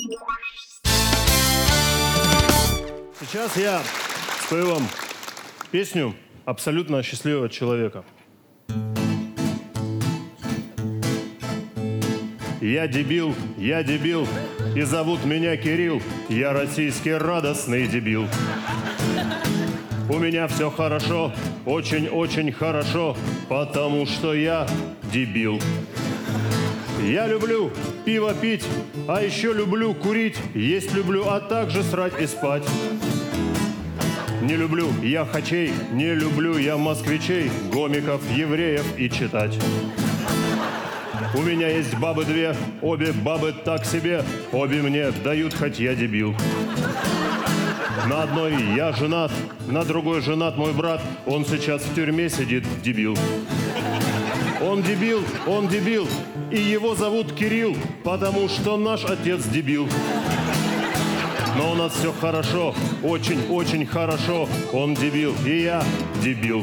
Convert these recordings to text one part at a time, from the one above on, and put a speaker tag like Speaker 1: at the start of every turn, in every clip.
Speaker 1: Сейчас я спою вам песню абсолютно счастливого человека. Я дебил, и зовут меня Кирилл. Я российский радостный дебил. У меня все хорошо, очень-очень хорошо, потому что я дебил. Я люблю пиво пить, а еще люблю курить, есть люблю, а также срать и спать. Не люблю я хачей, не люблю я москвичей, гомиков, евреев и читать. У меня есть бабы две, обе бабы так себе, обе мне дают, хоть я дебил. На одной я женат, на другой женат мой брат, он сейчас в тюрьме сидит, дебил. Он дебил, и его зовут Кирилл, потому что наш отец дебил. Но у нас все хорошо, очень-очень хорошо, он дебил, и я дебил.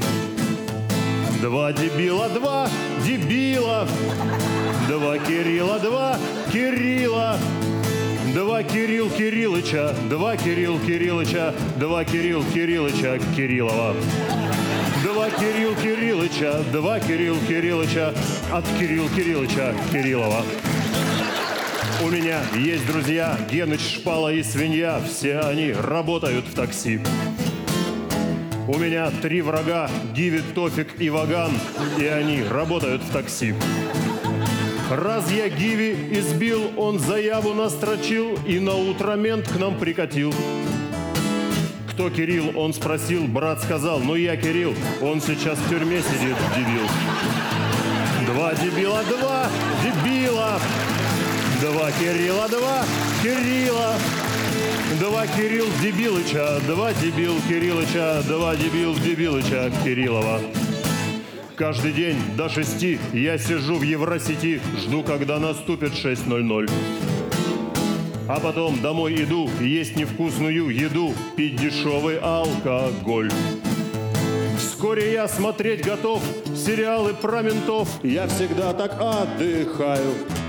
Speaker 1: Два дебила, два дебила, два Кирилла, два Кирилла, два Кирилл Кириллыча, два Кирилл Кириллыча, два Кирилл Кириллыча Кириллова. Два Кирилл Кириллыча, два Кирилл Кириллыча от Кирилл Кириллыча Кириллова. У меня есть друзья, Геныч, Шпала и Свинья, все они работают в такси. У меня 3 врага, Гиви, Тофик и Ваган, и они работают в такси. Раз я Гиви избил, он заяву настрочил, и наутро мент к нам прикатил. Кто Кирилл, он спросил, брат сказал, ну я Кирилл, он сейчас в тюрьме сидит, дебил. Два дебила, два дебила, два Кирилла, два Кирилла, два Кирилл Дебилыча, два дебил Кириллыча, два дебил Дебилыча Кириллова. Каждый день до 6 я сижу в Евросети, жду, когда наступит 6:00. А потом домой иду, есть невкусную еду, пить дешевый алкоголь. Вскоре я смотреть готов сериалы про ментов, я всегда так отдыхаю.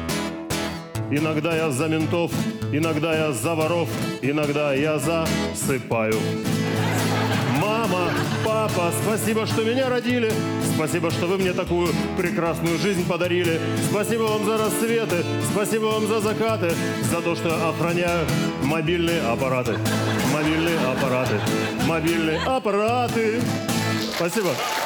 Speaker 1: Иногда я за ментов, иногда я за воров, иногда я засыпаю. Мама, папа, спасибо, что меня родили. Спасибо, что вы мне такую прекрасную жизнь подарили. Спасибо вам за рассветы, спасибо вам за закаты, за то, что охраняю мобильные аппараты. Мобильные аппараты, мобильные аппараты. Спасибо.